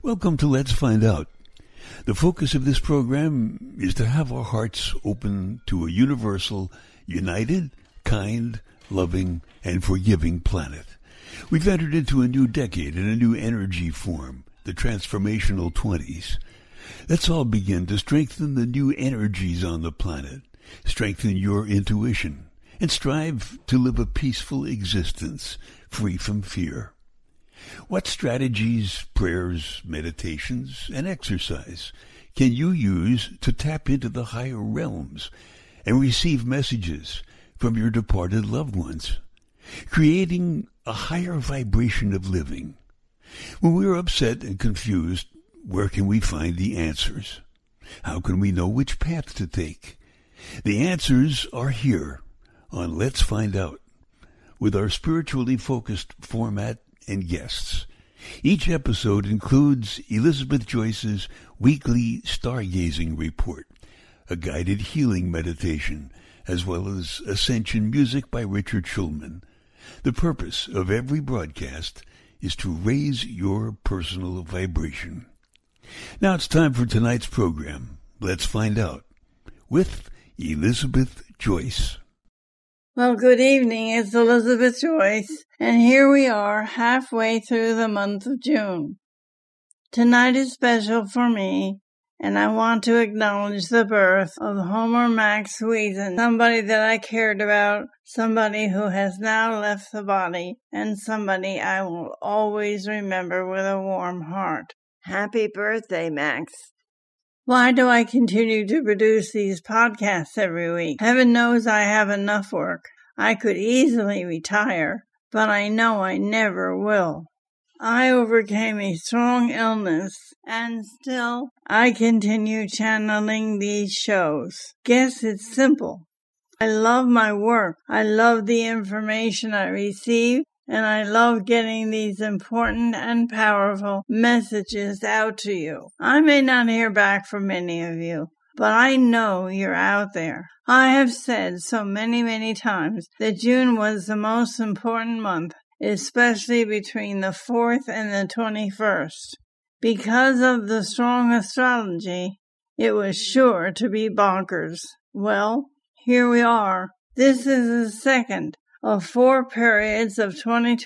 Welcome to Let's Find Out. The focus of this program is to have our hearts open to a universal, united, kind, loving, and forgiving planet. We've entered into a new decade and a new energy form, the transformational 20s. Let's all begin to strengthen the new energies on the planet, strengthen your intuition, and strive to live a peaceful existence free from fear. What strategies, prayers, meditations, and exercise can you use to tap into the higher realms and receive messages from your departed loved ones, creating a higher vibration of living? When we're upset and confused, where can we find the answers? How can we know which path to take? The answers are here on Let's Find Out, with our spiritually focused format and guests. Each episode includes Elizabeth Joyce's weekly stargazing report, a guided healing meditation, as well as ascension music by Richard Schulman. The purpose of every broadcast is to raise your personal vibration. Now it's time for tonight's program. Let's Find Out with Elizabeth Joyce. Well, good evening. It's Elizabeth Joyce, and here we are halfway through the month of June. Tonight is special for me, and I want to acknowledge the birth of Homer Max Wheaton, somebody that I cared about, somebody who has now left the body, and somebody I will always remember with a warm heart. Happy birthday, Max. Why do I continue to produce these podcasts every week? Heaven knows I have enough work. I could easily retire, but I know I never will. I overcame a strong illness, and still I continue channeling these shows. Guess it's simple. I love my work. I love the information I receive, and I love getting these important and powerful messages out to you. I may not hear back from many of you, but I know you're out there. I have said so many times that June was the most important month, especially between the 4th and the 21st. Because of the strong astrology, it was sure to be bonkers. Well, here we are. This is the second of 4 periods of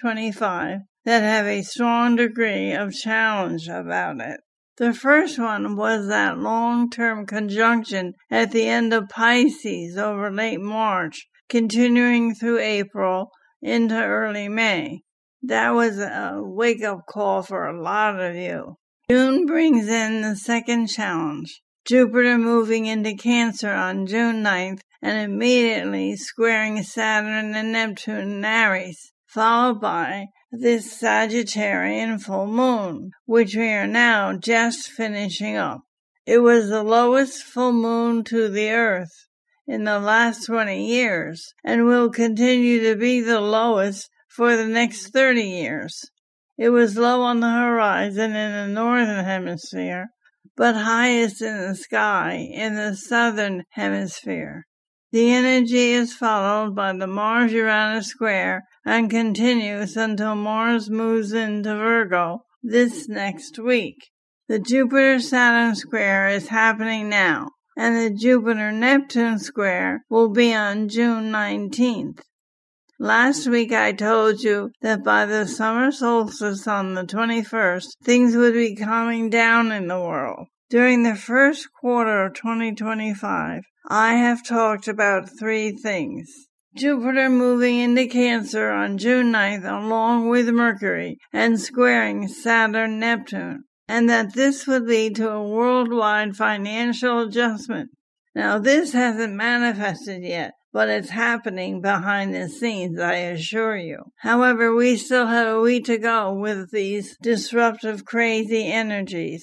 2025 that have a strong degree of challenge about it. The first one was that long-term conjunction at the end of Pisces over late March, continuing through April into early May. That was a wake-up call for a lot of you. June brings in the second challenge, Jupiter moving into Cancer on June 9th and immediately squaring Saturn and Neptune in Aries, followed by this Sagittarian full moon, which we are now just finishing up. It was the lowest full moon to the Earth in the last 20 years, and will continue to be the lowest for the next 30 years. It was low on the horizon in the northern hemisphere, but highest in the sky in the southern hemisphere. The energy is followed by the Mars-Uranus square and continues until Mars moves into Virgo this next week. The Jupiter-Saturn square is happening now, and the Jupiter-Neptune square will be on June 19th. Last week I told you that by the summer solstice on the 21st, things would be calming down in the world. During the first quarter of 2025, I have talked about 3 things. Jupiter moving into Cancer on June 9th along with Mercury and squaring Saturn-Neptune, and that this would lead to a worldwide financial adjustment. Now this hasn't manifested yet, but it's happening behind the scenes, I assure you. However, we still have a week to go with these disruptive, crazy energies.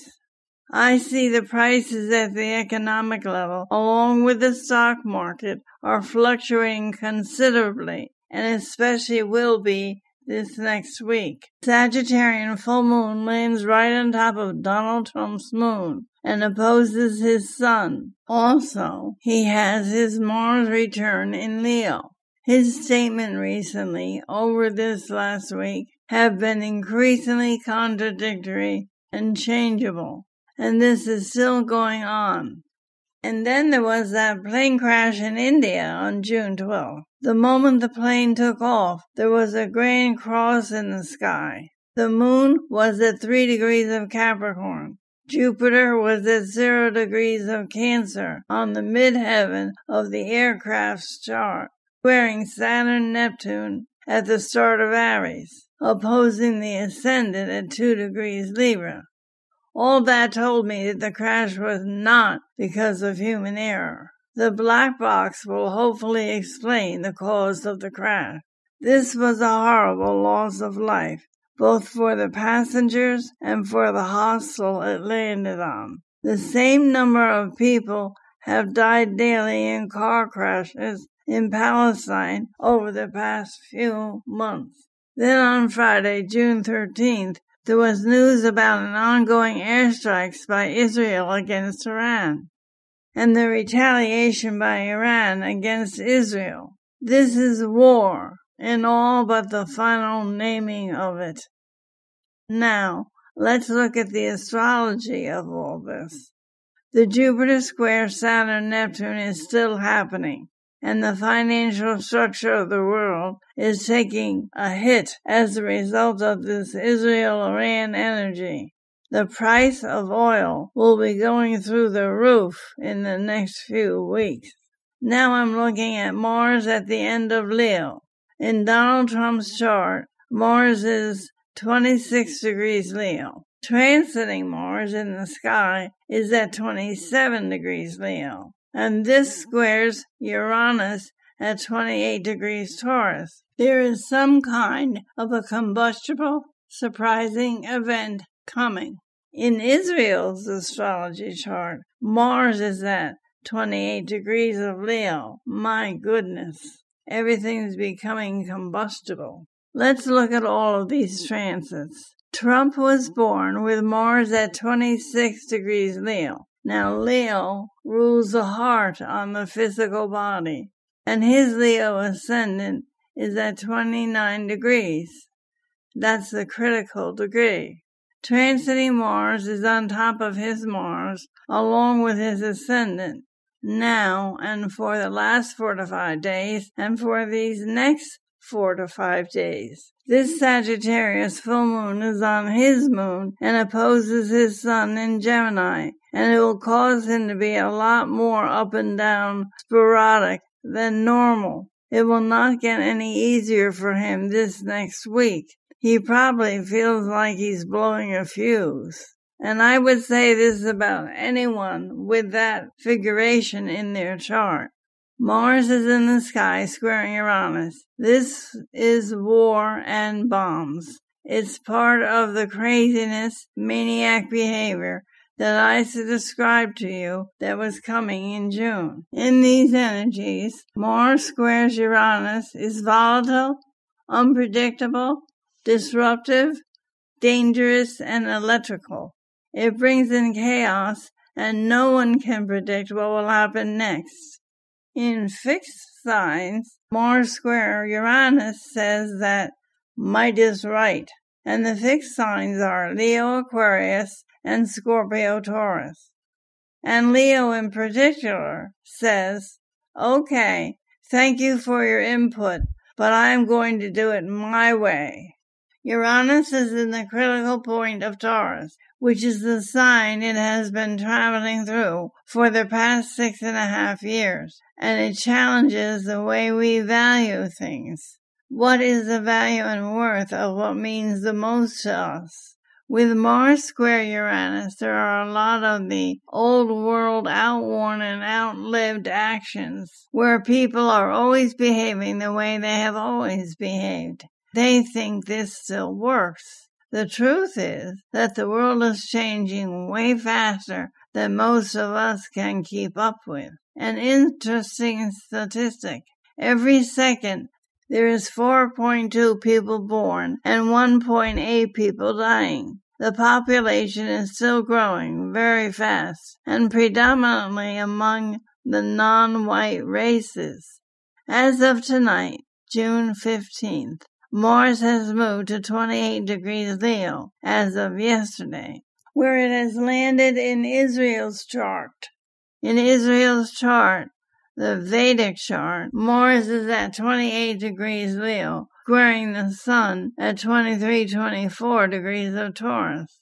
I see the prices at the economic level, along with the stock market, are fluctuating considerably, and especially will be this next week. Sagittarian full moon lands right on top of Donald Trump's moon and opposes his sun. Also, he has his Mars return in Leo. His statement recently, over this last week, have been increasingly contradictory and changeable, and this is still going on. And then there was that plane crash in India on June 12th. The moment the plane took off, there was a grand cross in the sky. The moon was at 3 degrees of Capricorn. Jupiter was at 0 degrees of Cancer on the midheaven of the aircraft's chart, squaring Saturn-Neptune at the start of Aries, opposing the ascendant at 2 degrees Libra. All that told me that the crash was not because of human error. The black box will hopefully explain the cause of the crash. This was a horrible loss of life, both for the passengers and for the hostel it landed on. The same number of people have died daily in car crashes in Palestine over the past few months. Then on Friday, June 13th, there was news about an ongoing airstrikes by Israel against Iran, and the retaliation by Iran against Israel. This is war, in all but the final naming of it. Now, let's look at the astrology of all this. The Jupiter square Saturn-Neptune is still happening, and the financial structure of the world is taking a hit as a result of this Israel-Iran energy. The price of oil will be going through the roof in the next few weeks. Now I'm looking at Mars at the end of Leo. In Donald Trump's chart, Mars is 26 degrees Leo. Transiting Mars in the sky is at 27 degrees Leo. And this squares Uranus at 28 degrees Taurus. There is some kind of a combustible, surprising event coming. In Israel's astrology chart, Mars is at 28 degrees of Leo. My goodness, everything's becoming combustible. Let's look at all of these transits. Trump was born with Mars at 26 degrees Leo. Now, Leo rules the heart on the physical body, and his Leo ascendant is at 29 degrees. That's the critical degree. Transiting Mars is on top of his Mars, along with his ascendant, now and for the last 4 to 5 days, and for these next 4 to 5 days. This Sagittarius full moon is on his moon and opposes his sun in Gemini, and it will cause him to be a lot more up and down sporadic than normal. It will not get any easier for him this next week. He probably feels like he's blowing a fuse. And I would say this about anyone with that figuration in their chart. Mars is in the sky squaring Uranus. This is war and bombs. It's part of the craziness, maniac behavior that I described to you that was coming in June. In these energies, Mars squares Uranus is volatile, unpredictable, disruptive, dangerous, and electrical. It brings in chaos, and no one can predict what will happen next. In fixed signs, Mars square Uranus says that might is right, and the fixed signs are Leo, Aquarius, and Scorpio, Taurus. And Leo in particular says, okay, thank you for your input, but I'm going to do it my way. Uranus is in the critical point of Taurus, which is the sign it has been traveling through for the past 6.5 years, and it challenges the way we value things. What is the value and worth of what means the most to us? With Mars square Uranus, there are a lot of the old world outworn and outlived actions where people are always behaving the way they have always behaved. They think this still works. The truth is that the world is changing way faster than most of us can keep up with. An interesting statistic. Every second, there is 4.2 people born and 1.8 people dying. The population is still growing very fast and predominantly among the non-white races. As of tonight, June 15th, Mars has moved to 28 degrees Leo as of yesterday. where it has landed in Israel's chart. In Israel's chart, the Vedic chart, Mars is at 28 degrees Leo, squaring the Sun at 23-24 degrees of Taurus.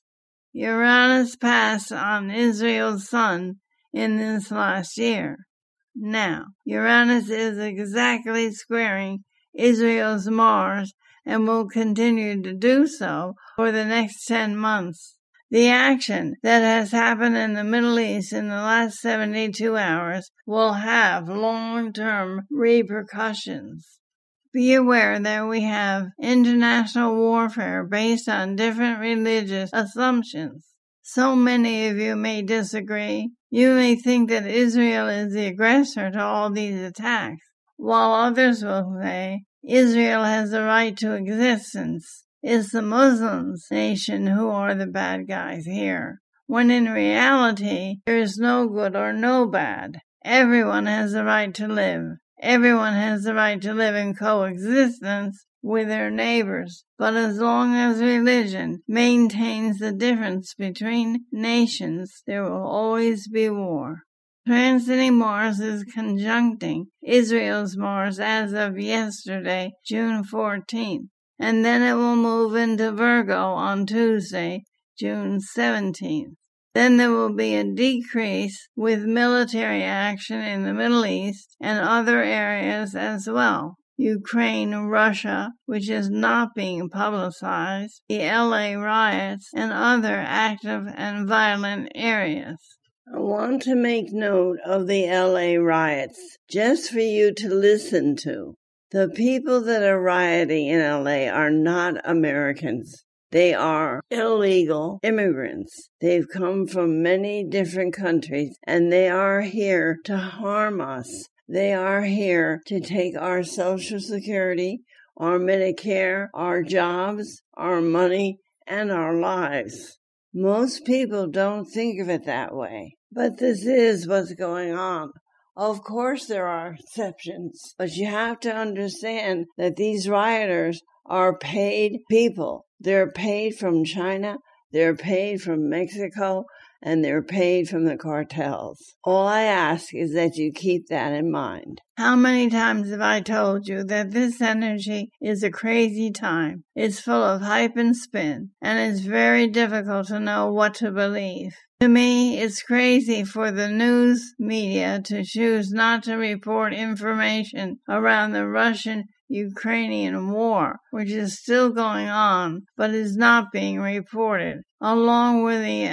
Uranus passed on Israel's Sun in this last year. Now, Uranus is exactly squaring Israel's Mars and will continue to do so for the next 10 months. The action that has happened in the Middle East in the last 72 hours will have long-term repercussions. Be aware that we have international warfare based on different religious assumptions. So many of you may disagree. You may think that Israel is the aggressor to all these attacks, while others will say Israel has the right to existence. It's the Muslims nation who are the bad guys here, when in reality there is no good or no bad. Everyone has the right to live. Everyone has the right to live in coexistence with their neighbors, but as long as religion maintains the difference between nations, there will always be war. Transiting Mars is conjuncting Israel's Mars as of yesterday, June 14th, and then it will move into Virgo on Tuesday, June 17th. Then there will be a decrease with military action in the Middle East and other areas as well. Ukraine, Russia, which is not being publicized, the LA riots, and other active and violent areas. I want to make note of the LA riots, just for you to listen to. The people that are rioting in LA are not Americans. They are illegal immigrants. They've come from many different countries, and they are here to harm us. They are here to take our Social Security, our Medicare, our jobs, our money, and our lives. Most people don't think of it that way, but this is what's going on. Of course there are exceptions, but you have to understand that these rioters are paid people. They're paid from China, they're paid from Mexico, and they're paid from the cartels. All I ask is that you keep that in mind. How many times have I told you that this energy is a crazy time? It's full of hype and spin, and it's very difficult to know what to believe. To me, it's crazy for the news media to choose not to report information around the Russian-Ukrainian war, which is still going on, but is not being reported, along with the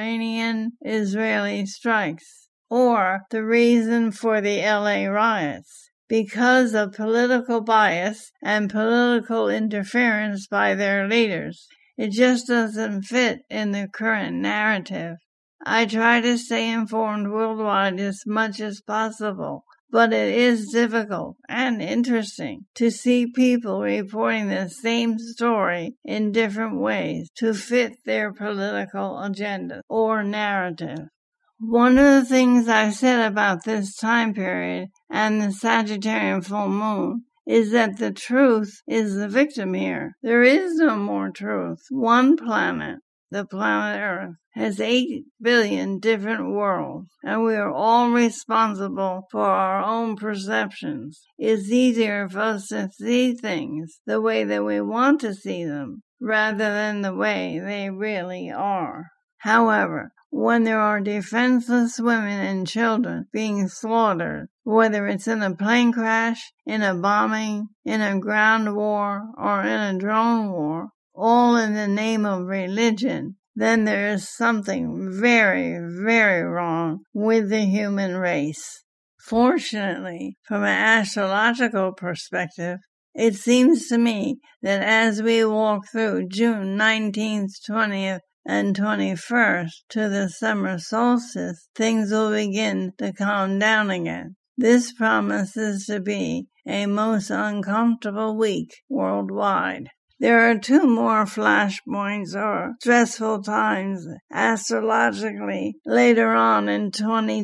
Iranian-Israeli strikes, or the reason for the LA riots. Because of political bias and political interference by their leaders. It just doesn't fit in the current narrative. I try to stay informed worldwide as much as possible, but it is difficult and interesting to see people reporting the same story in different ways to fit their political agenda or narrative. One of the things I've said about this time period and the Sagittarian full moon is that the truth is the victim here. There is no more truth. One planet, the planet Earth, has 8 billion different worlds, and we are all responsible for our own perceptions. It's easier for us to see things the way that we want to see them, rather than the way they really are. However, when there are defenseless women and children being slaughtered, whether it's in a plane crash, in a bombing, in a ground war, or in a drone war, all in the name of religion, then there is something very, very wrong with the human race. Fortunately, from an astrological perspective, it seems to me that as we walk through June 19th, 20th, and 21st to the summer solstice, things will begin to calm down again. This promises to be a most uncomfortable week worldwide. There are 2 more flashpoints or stressful times astrologically later on in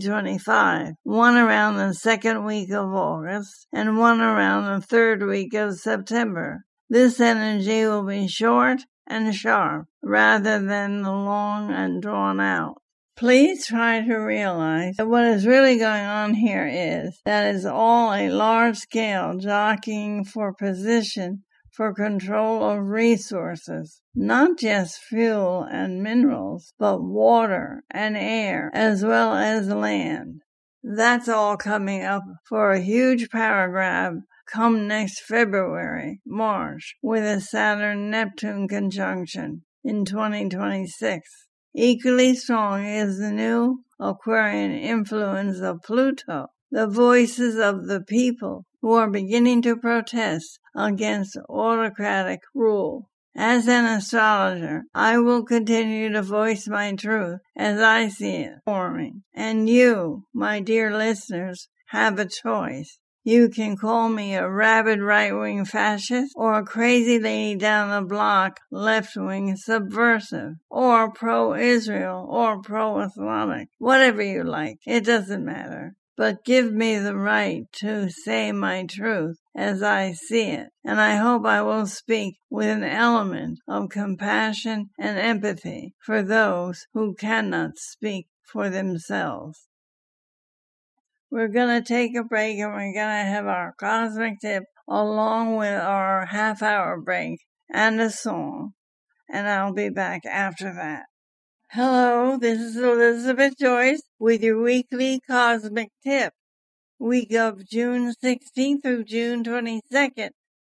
2025, one around the 2nd week of August and one around the 3rd week of September. This energy will be short and sharp rather than the long and drawn out. Please try to realize that what is really going on here is that it's all a large-scale jockeying for position for control of resources, not just fuel and minerals, but water and air as well as land. That's all coming up for a huge power grab come next February, March, with a Saturn-Neptune conjunction in 2026. Equally strong is the new Aquarian influence of Pluto, the voices of the people who are beginning to protest against autocratic rule. As an astrologer, I will continue to voice my truth as I see it forming. And you, my dear listeners, have a choice. You can call me a rabid right-wing fascist, or a crazy lady down the block left-wing subversive, or pro-Israel, or pro-Islamic. Whatever you like, it doesn't matter. But give me the right to say my truth as I see it, and I hope I will speak with an element of compassion and empathy for those who cannot speak for themselves. We're going to take a break, and we're going to have our cosmic tip along with our half-hour break and a song, and I'll be back after that. Hello, this is Elizabeth Joyce with your weekly cosmic tip, week of June 16th through June 22nd,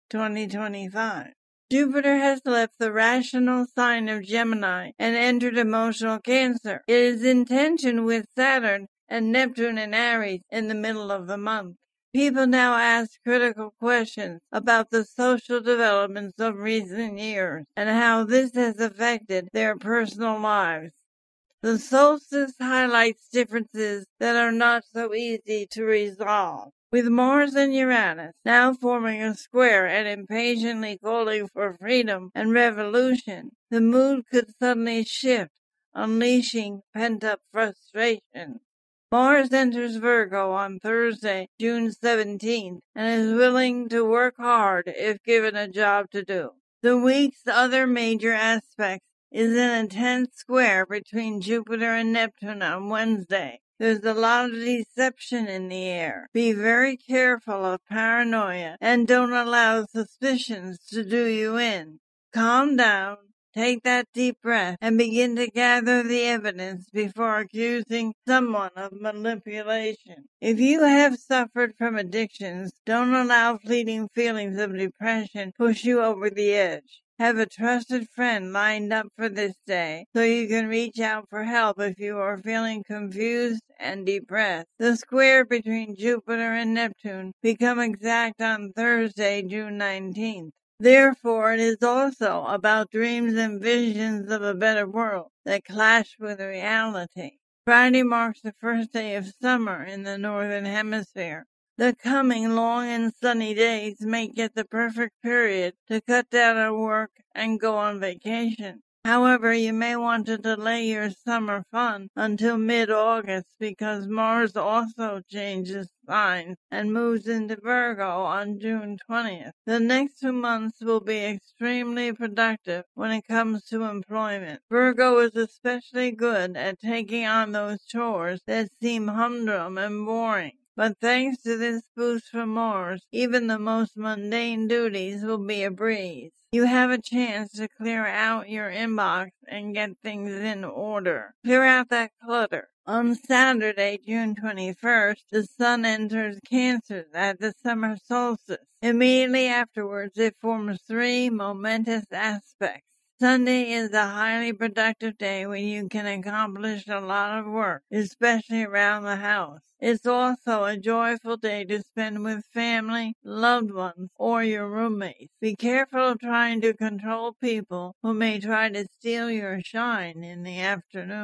2025. Jupiter has left the rational sign of Gemini and entered emotional Cancer. It is in tension with Saturn and Neptune in Aries in the middle of the month. People now ask critical questions about the social developments of recent years and how this has affected their personal lives. The solstice highlights differences that are not so easy to resolve. With Mars and Uranus now forming a square and impatiently calling for freedom and revolution, the mood could suddenly shift, unleashing pent-up frustration. Mars enters Virgo on Thursday, June 17th, and is willing to work hard if given a job to do. The week's other major aspect is an intense square between Jupiter and Neptune on Wednesday. There's a lot of deception in the air. Be very careful of paranoia and don't allow suspicions to do you in. Calm down. Take that deep breath and begin to gather the evidence before accusing someone of manipulation. If you have suffered from addictions, don't allow fleeting feelings of depression push you over the edge. Have a trusted friend lined up for this day so you can reach out for help if you are feeling confused and depressed. The square between Jupiter and Neptune become exact on Thursday, June 19th. Therefore, it is also about dreams and visions of a better world that clash with reality. Friday marks the first day of summer in the Northern Hemisphere. The coming long and sunny days make it the perfect period to cut down on work and go on vacation. However, you may want to delay your summer fun until mid-August because Mars also changes signs and moves into Virgo on June 20th. The next 2 months will be extremely productive when it comes to employment. Virgo is especially good at taking on those chores that seem humdrum and boring. But thanks to this boost from Mars, even the most mundane duties will be a breeze. You have a chance to clear out your inbox and get things in order. Clear out that clutter. On Saturday, June 21st, the Sun enters Cancer at the summer solstice. Immediately afterwards, it forms 3 momentous aspects. Sunday is a highly productive day when you can accomplish a lot of work, especially around the house. It's also a joyful day to spend with family, loved ones, or your roommates. Be careful of trying to control people who may try to steal your shine in the afternoon.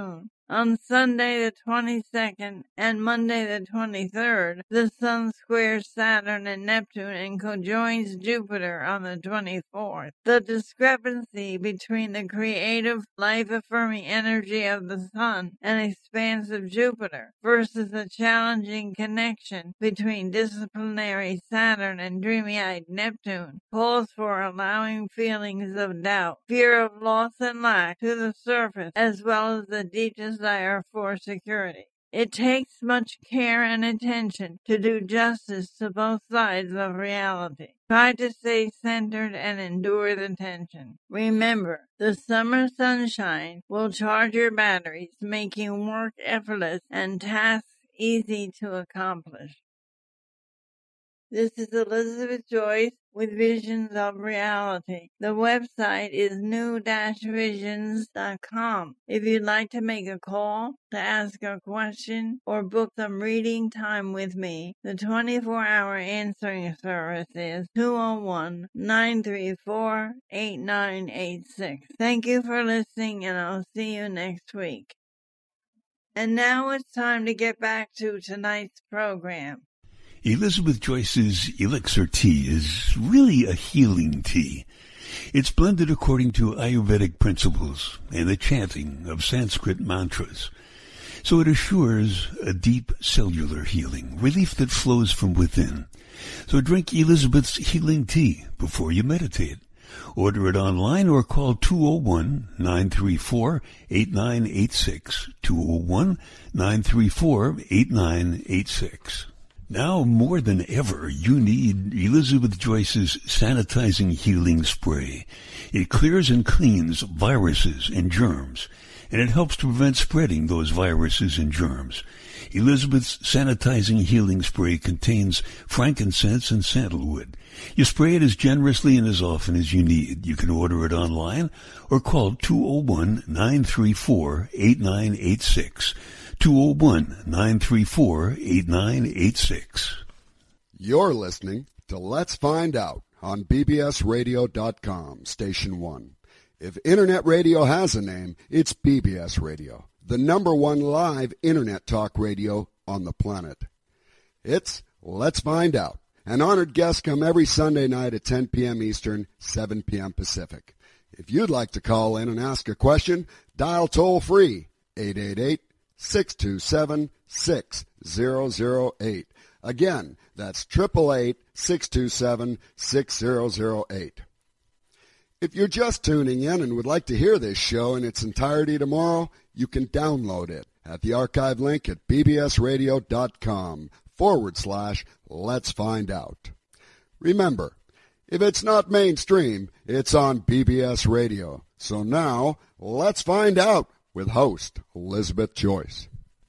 On Sunday the 22nd and Monday the 23rd, the Sun squares Saturn and Neptune and conjoins Jupiter on the 24th. The discrepancy between the creative, life-affirming energy of the Sun and expansive Jupiter versus the challenging connection between disciplinary Saturn and dreamy-eyed Neptune calls for allowing feelings of doubt, fear of loss and lack to the surface, as well as the deep desire for security. It takes much care and attention to do justice to both sides of reality. Try to stay centered and endure the tension. Remember, the summer sunshine will charge your batteries, making work effortless and tasks easy to accomplish. This is Elizabeth Joyce with Visions of Reality. The website is new-visions.com. If you'd like to make a call, to ask a question, or book some reading time with me, the 24-hour answering service is 201-934-8986. Thank you for listening, and I'll see you next week. And now it's time to get back to tonight's program. Elizabeth Joyce's Elixir Tea is really a healing tea. It's blended according to Ayurvedic principles and the chanting of Sanskrit mantras. So it assures a deep cellular healing, relief that flows from within. So drink Elizabeth's healing tea before you meditate. Order it online or call 201-934-8986, 201-934-8986. Now more than ever, you need Elizabeth Joyce's Sanitizing Healing Spray. It clears and cleans viruses and germs, and it helps to prevent spreading those viruses and germs. Elizabeth's Sanitizing Healing Spray contains frankincense and sandalwood. You spray it as generously and as often as you need. You can order it online or call 201-934-8986. 201-934-8986. You're listening to Let's Find Out on bbsradio.com, Station 1. If Internet radio has a name, it's BBS Radio, the #1 live Internet talk radio on the planet. It's Let's Find Out. An honored guest come every Sunday night at 10 p.m. Eastern, 7 p.m. Pacific. If you'd like to call in and ask a question, dial toll-free, 888-627-6008. Again, that's 888-627-6008. If you're just tuning in and would like to hear this show in its entirety tomorrow, you can download it at the archive link at bbsradio.com/Let's Find Out. Remember, if it's not mainstream, it's on BBS Radio. So now, let's find out with host Elizabeth Joyce.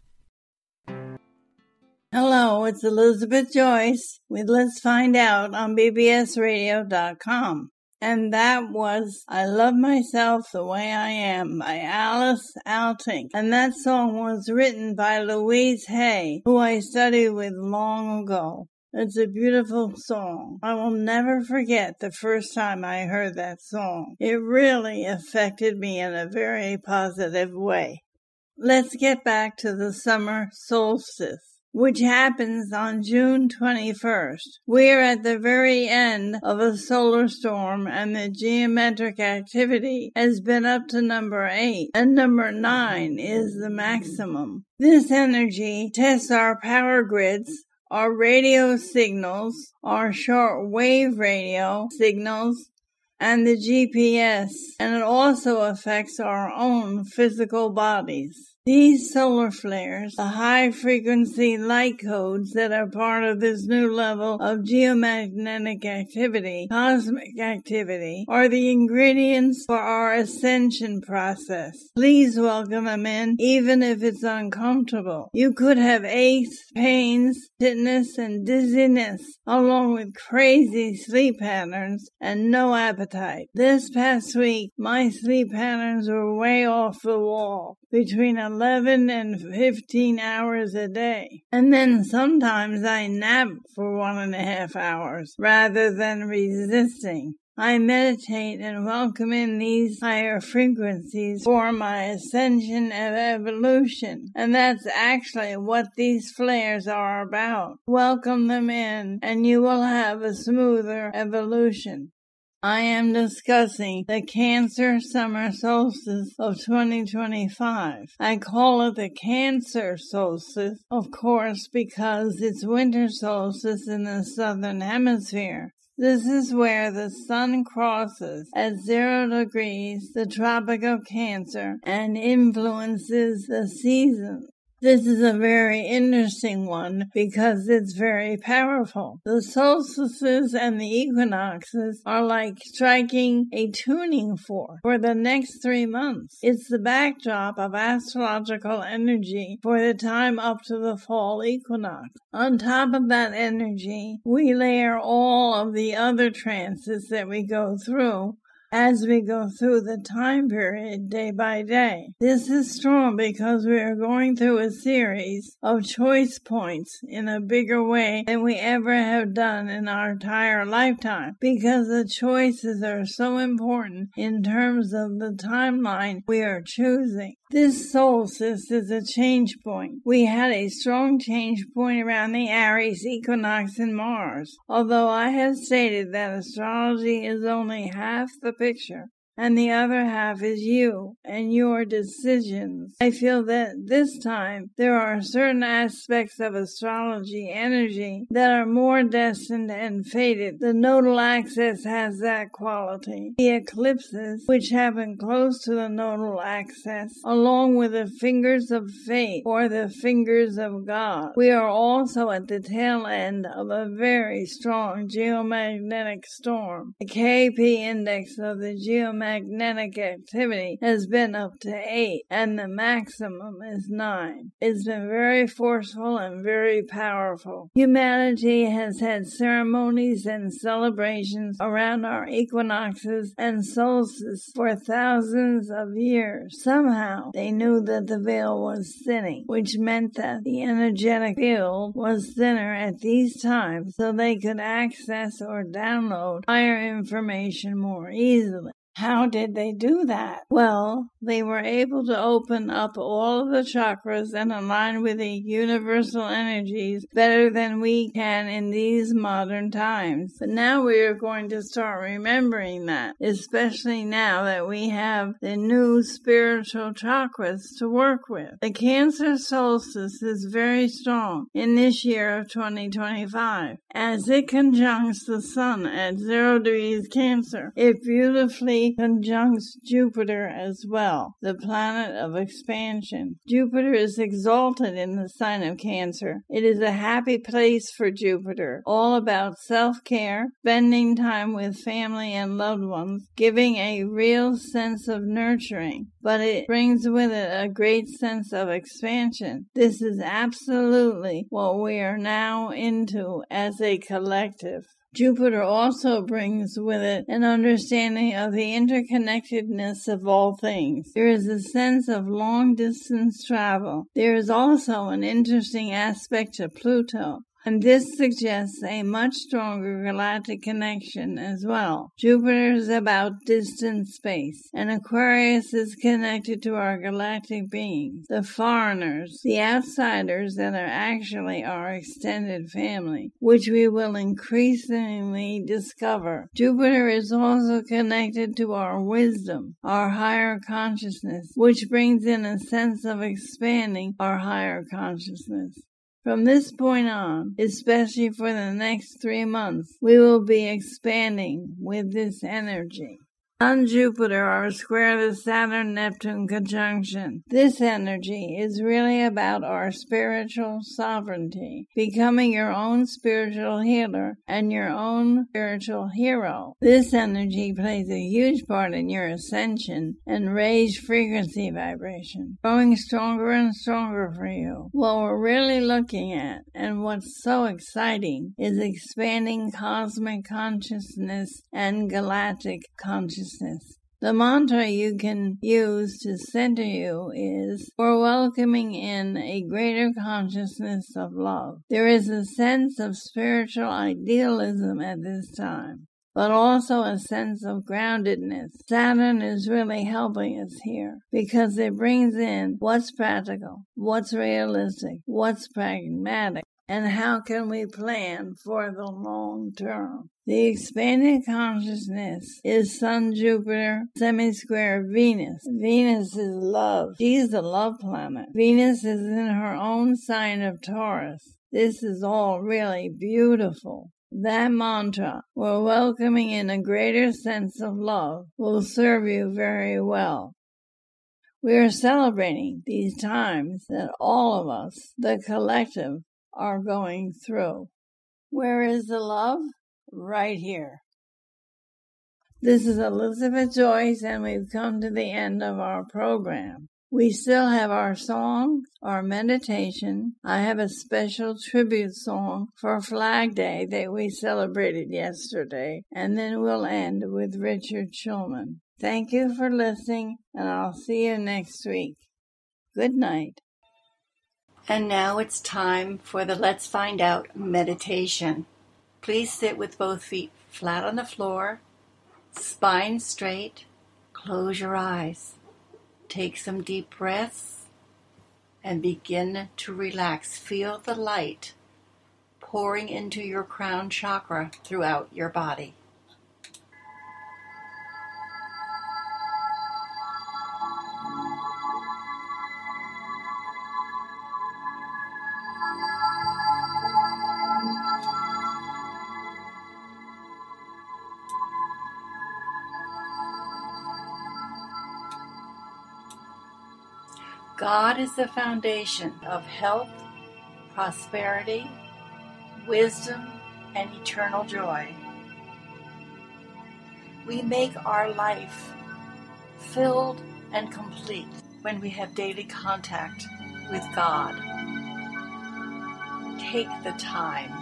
Hello, it's Elizabeth Joyce with Let's Find Out on bbsradio.com. And that was I Love Myself the Way I Am by Alice Alting. And that song was written by Louise Hay, who I studied with long ago. It's a beautiful song. I will never forget the first time I heard that song. It really affected me in a very positive way. Let's get back to the summer solstice, which happens on June 21st. We're at the very end of a solar storm, and the geometric activity has been up to number 8, and number 9 is the maximum. This energy tests our power grids, our radio signals, our short-wave radio signals, and the GPS, and it also affects our own physical bodies. These solar flares, the high-frequency light codes that are part of this new level of geomagnetic activity, cosmic activity, are the ingredients for our ascension process. Please welcome them in, even if it's uncomfortable. You could have aches, pains, stiffness, and dizziness, along with crazy sleep patterns and no appetite. This past week, my sleep patterns were way off the wall, between 11 and 15 hours a day. And then sometimes I nap for 1.5 hours rather than resisting. I meditate and welcome in these higher frequencies for my ascension and evolution. And that's actually what these flares are about. Welcome them in and you will have a smoother evolution. I am discussing the Cancer summer solstice of 2025. I call it the Cancer solstice, of course, because it's winter solstice in the southern hemisphere. This is where the sun crosses at 0 degrees the Tropic of Cancer and influences the seasons. This is a very interesting one because it's very powerful. The solstices and the equinoxes are like striking a tuning fork for the next 3 months. It's the backdrop of astrological energy for the time up to the fall equinox. On top of that energy, we layer all of the other trances that we go through as we go through the time period day by day. This is strong because we are going through a series of choice points in a bigger way than we ever have done in our entire lifetime, because the choices are so important in terms of the timeline we are choosing. This solstice is a change point. We had a strong change point around the Aries equinox in Mars, although I have stated that astrology is only half the picture, and the other half is you and your decisions. I feel that this time there are certain aspects of astrology energy that are more destined and fated. The nodal axis has that quality. The eclipses, which happen close to the nodal axis, along with the fingers of fate or the fingers of God. We are also at the tail end of a very strong geomagnetic storm. The KP index of the geomagnetic activity has been up to 8, and the maximum is 9. It's been very forceful and very powerful. Humanity has had ceremonies and celebrations around our equinoxes and solstices for thousands of years. Somehow, they knew that the veil was thinning, which meant that the energetic field was thinner at these times so they could access or download higher information more easily. How did they do that? Well, they were able to open up all of the chakras and align with the universal energies better than we can in these modern times. But now we are going to start remembering that, especially now that we have the new spiritual chakras to work with. The Cancer solstice is very strong in this year of 2025. As it conjuncts the sun at 0 degrees Cancer, it beautifully conjuncts Jupiter as well, the planet of expansion. Jupiter is exalted in the sign of Cancer. It is a happy place for Jupiter, all about self-care, spending time with family and loved ones, giving a real sense of nurturing, but it brings with it a great sense of expansion. This is absolutely what we are now into as a collective. Jupiter also brings with it an understanding of the interconnectedness of all things. There is a sense of long-distance travel. There is also an interesting aspect to Pluto, and this suggests a much stronger galactic connection as well. Jupiter is about distant space, and Aquarius is connected to our galactic beings, the foreigners, the outsiders that are actually our extended family, which we will increasingly discover. Jupiter is also connected to our wisdom, our higher consciousness, which brings in a sense of expanding our higher consciousness. From this point on, especially for the next 3 months, we will be expanding with this energy. Sun and Jupiter are square the Saturn-Neptune conjunction. This energy is really about our spiritual sovereignty, becoming your own spiritual healer and your own spiritual hero. This energy plays a huge part in your ascension and raised frequency vibration, growing stronger and stronger for you. What we're really looking at, and what's so exciting, is expanding cosmic consciousness and galactic consciousness. The mantra you can use to center you is, "We're welcoming in a greater consciousness of love." There is a sense of spiritual idealism at this time. but also a sense of groundedness. Saturn is really helping us here because it brings in what's practical, what's realistic, what's pragmatic, and how can we plan for the long term. The expanded consciousness is Sun-Jupiter semi-square Venus. Venus is love. She's the love planet. Venus is in her own sign of Taurus. This is all really beautiful. That mantra, we're welcoming in a greater sense of love, will serve you very well. We are celebrating these times that all of us, the collective, are going through. Where is the love? Right here. This is Elizabeth Joyce, and we've come to the end of our program. We still have our song, our meditation. I have a special tribute song for Flag Day that we celebrated yesterday, and then we'll end with Richard Shulman. Thank you for listening, and I'll see you next week. Good night. And now it's time for the Let's Find Out meditation. Please sit with both feet flat on the floor, spine straight, close your eyes. Take some deep breaths and begin to relax. Feel the light pouring into your crown chakra throughout your body. God is the foundation of health, prosperity, wisdom, and eternal joy. We make our life filled and complete when we have daily contact with God. Take the time.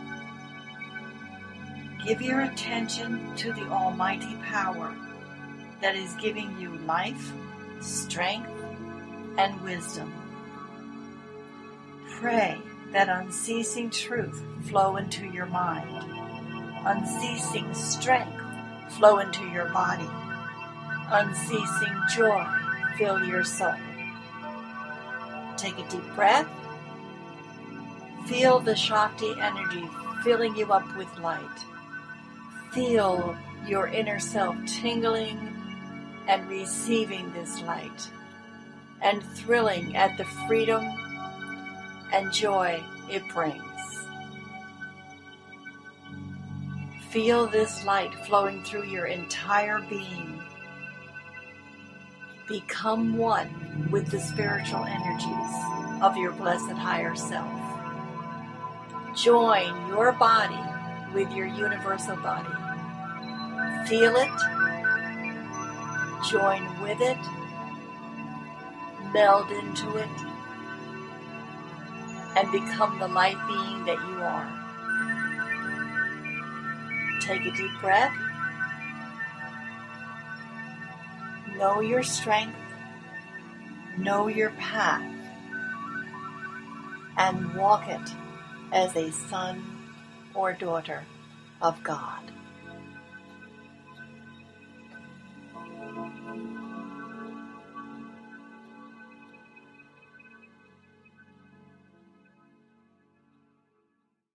Give your attention to the almighty power that is giving you life, strength, and wisdom. Pray that unceasing truth flow into your mind, unceasing strength flow into your body, unceasing joy fill your soul. Take a deep breath. Feel the Shakti energy filling you up with light. Feel your inner self tingling and receiving this light, and thrilling at the freedom and joy it brings. Feel this light flowing through your entire being. Become one with the spiritual energies of your blessed higher self. Join your body with your universal body. Feel it, join with it, meld into it, and become the light being that you are. Take a deep breath. Know your strength, know your path, and walk it as a son or daughter of God.